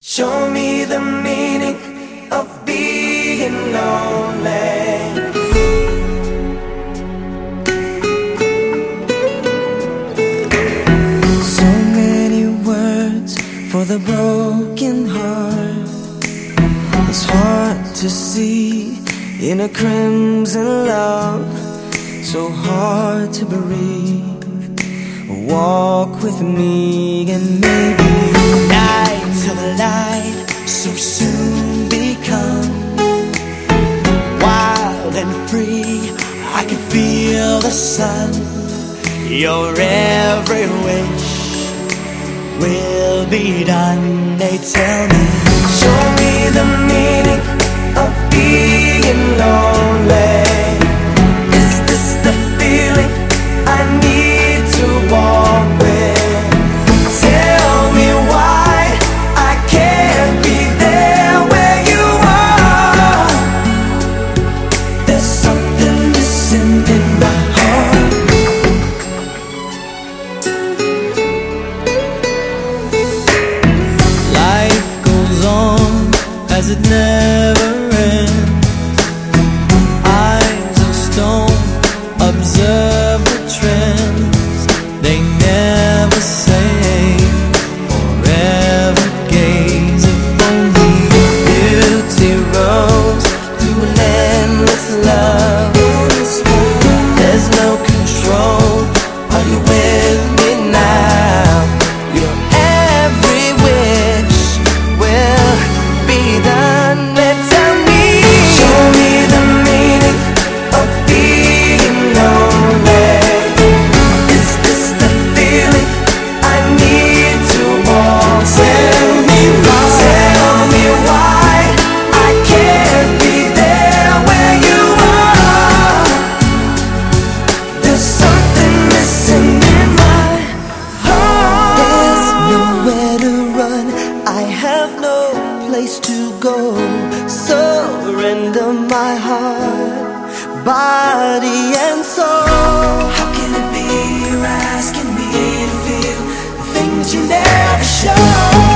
Show me the meaning of being lonely. So many words for the broken heart. It's hard to see in a crimson love, so hard to breathe. Walk with me and maybe night till the light so soon become wild and free. I can feel the sun. Your every wish will be done. They tell me, show me the meaning of being lonely. Is this the feeling I need to walk with? Tell me why I can't be there where you are. There's something missing in my heart. Life goes on as it never ends. Eyes of stone observe the trends. They never say forever gaze. If only beauty rose through an endless love. There's no control. Are you with me now? Your every wish will be done. Tell me, show me the meaning of being lonely. Is this the feeling I need to walk? Tell me why I can't be there where you are. There's something missing in my heart. There's nowhere to run. I have no place to go. Surrender my heart, body and soul. How can it be you're asking me to feel the things you never show?